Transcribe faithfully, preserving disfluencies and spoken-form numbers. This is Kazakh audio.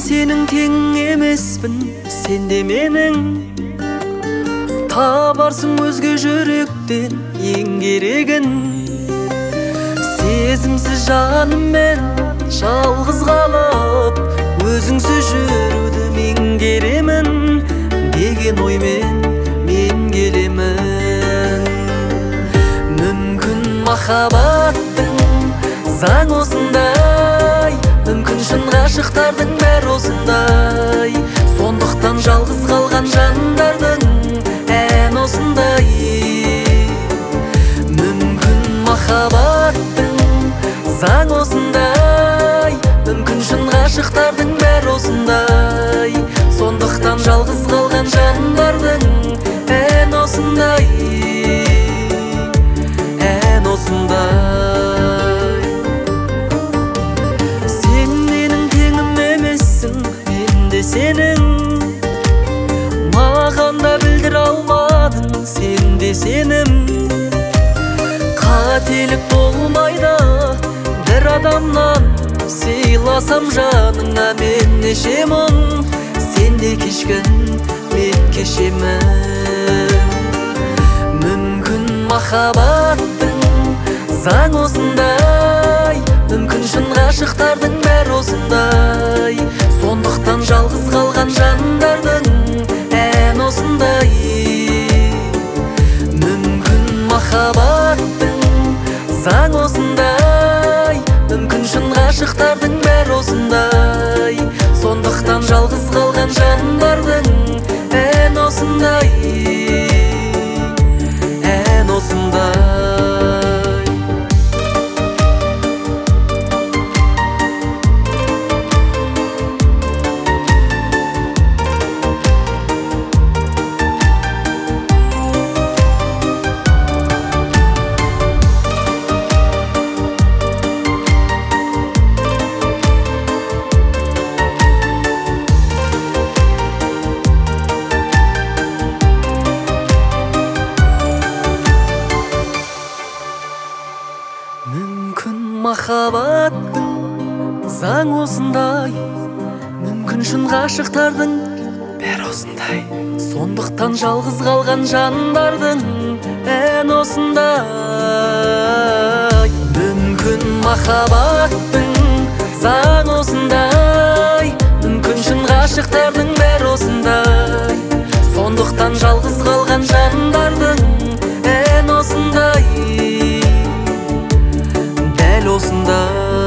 сенің теңің емеспін, сен де менің. Табарсың өзге жүректен ең керегін. Сезімсіз жаныммен жалғыз қалып, өзіңсіз жүруді меңгеремін деген оймен мен келемін. Мүмкін махаббаттың заң осындай, мүмкін шын ғашықтардың бәрі осындай. Сондықтан жалғыз қалған жандардың ән осындай. Мүмкін махаббаттың заң осындай, мүмкін шын ғашықтардың бәрі осындай. Сондықтан жалғыз қалған жандардың ән осындай, ән осындай. Сен менің теңім емессің, мен де сенің. Маған да білдіре алмадың, сен де сенім. Қателік болмайды бір адамнан, сыйласам жаныңа мен неше мұң. Сен де кешкін, мен кешемін. Мүмкін махаббаттың заң осындай, мүмкін шын ғашықтардың бәрі осындай. Сондықтан жалғыз қалған жандардың ән осындай. Мүмкін махаббаттың заң осындай, мүмкін шын ғашықтардың бәрі осындай. Сондықтан жалғыз қалған жандардың ән осындай, ән осындай. Мүмкін махаббаттың заң осындай, мүмкін шын ғашықтардың бәрі осындай. Сондықтан жалғыз қалған жандардың ән осындай. Мүмкін махаббаттың заң осындай, мүмкін шын ғашықтардың бәрі осындай. Сондықтан жалғыз қалған жандардың ән осындай, дәл осындай.